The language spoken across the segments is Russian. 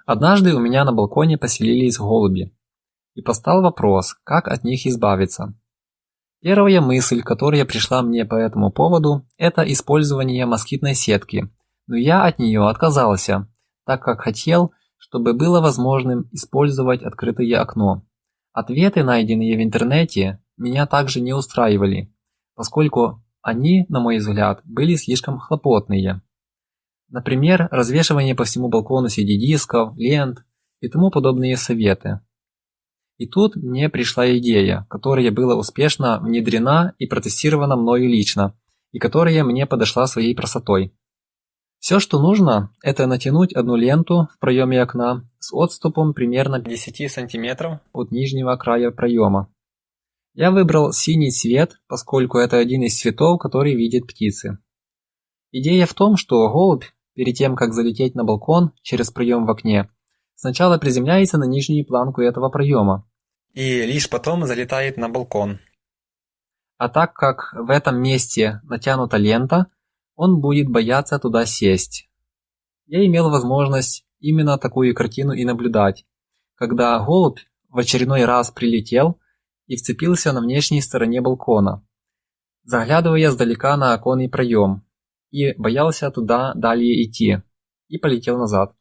Однажды у меня на балконе поселились голуби, и постал вопрос, как от них избавиться. Первая мысль, которая пришла мне по этому поводу, это использование москитной сетки, но я от нее отказался, так как хотел, чтобы было возможным использовать открытое окно. Ответы, найденные в интернете, меня также не устраивали, поскольку они, на мой взгляд, были слишком хлопотные. Например, развешивание по всему балкону CD-дисков, лент и тому подобные советы. И тут мне пришла идея, которая была успешно внедрена и протестирована мною лично, и которая мне подошла своей красотой. Все, что нужно, это натянуть одну ленту в проеме окна с отступом примерно 10 см от нижнего края проема. Я выбрал синий цвет, поскольку это один из цветов, который видят птицы. Идея в том, что голубь, перед тем как залететь на балкон через проем в окне, сначала приземляется на нижнюю планку этого проема и лишь потом залетает на балкон. А так как в этом месте натянута лента, он будет бояться туда сесть. Я имел возможность именно такую картину и наблюдать, когда голубь в очередной раз прилетел и вцепился на внешней стороне балкона, заглядывая сдалека на оконный проем, и боялся туда далее идти, и полетел назад.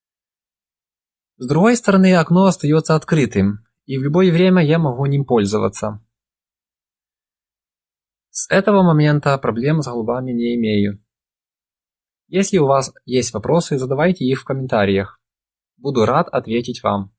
С другой стороны, окно остается открытым, и в любое время я могу ним пользоваться. С этого момента проблем с голубями не имею. Если у вас есть вопросы, задавайте их в комментариях. Буду рад ответить вам.